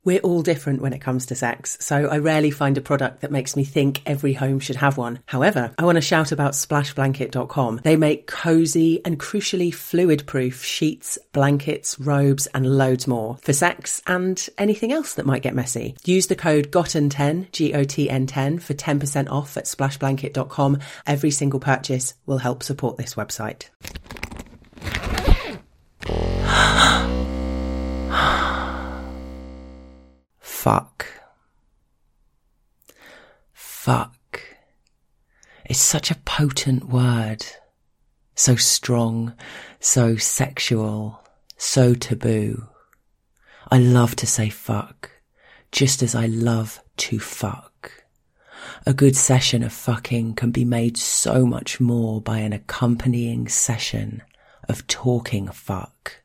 We're all different when it comes to sex, so I rarely find a product that makes me think every home should have one. However, I want to shout about splashblanket.com. They make cozy and crucially fluid-proof sheets, blankets, robes and loads more for sex and anything else that might get messy. Use the code GOTTEN10, GOTN10 for 10% off at splashblanket.com. Every single purchase will help support this website. Fuck. It's such a potent word. So strong, so sexual, so taboo. I love to say fuck, just as I love to fuck. A good session of fucking can be made so much more by an accompanying session of talking fuck.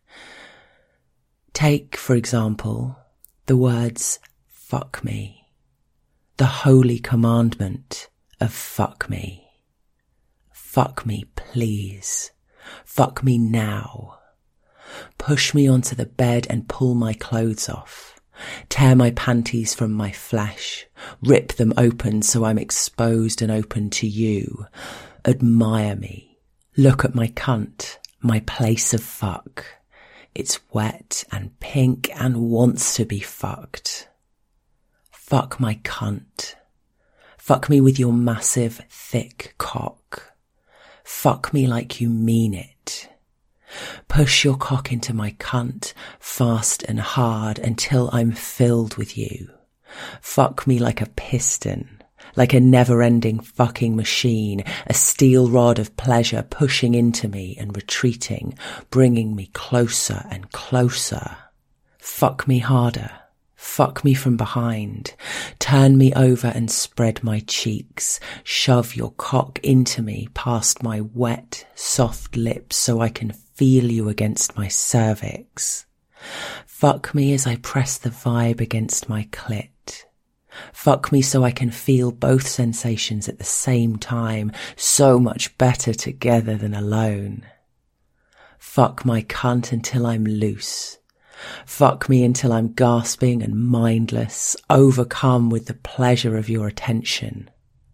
Take, for example, the words fuck me. The holy commandment of fuck me. Fuck me, please. Fuck me now. Push me onto the bed and pull my clothes off. Tear my panties from my flesh. Rip them open so I'm exposed and open to you. Admire me. Look at my cunt, my place of fuck. It's wet and pink and wants to be fucked. Fuck my cunt. Fuck me with your massive, thick cock. Fuck me like you mean it. Push your cock into my cunt, fast and hard, until I'm filled with you. Fuck me like a piston, like a never-ending fucking machine, a steel rod of pleasure pushing into me and retreating, bringing me closer and closer. Fuck me harder. Fuck me from behind. Turn me over and spread my cheeks. Shove your cock into me past my wet, soft lips so I can feel you against my cervix. Fuck me as I press the vibe against my clit. Fuck me so I can feel both sensations at the same time, so much better together than alone. Fuck my cunt until I'm loose. Fuck me until I'm gasping and mindless, overcome with the pleasure of your attention.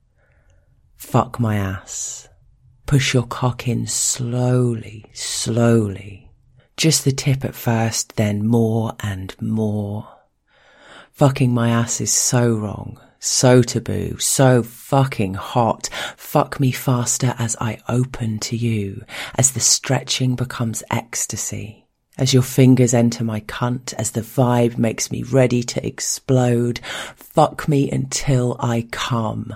Fuck my ass. Push your cock in slowly, slowly. Just the tip at first, then more and more. Fucking my ass is so wrong, so taboo, so fucking hot. Fuck me faster as I open to you, as the stretching becomes ecstasy. As your fingers enter my cunt, as the vibe makes me ready to explode. Fuck me until I come.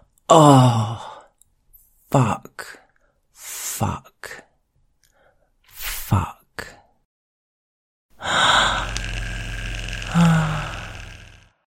Oh, fuck, fuck, fuck.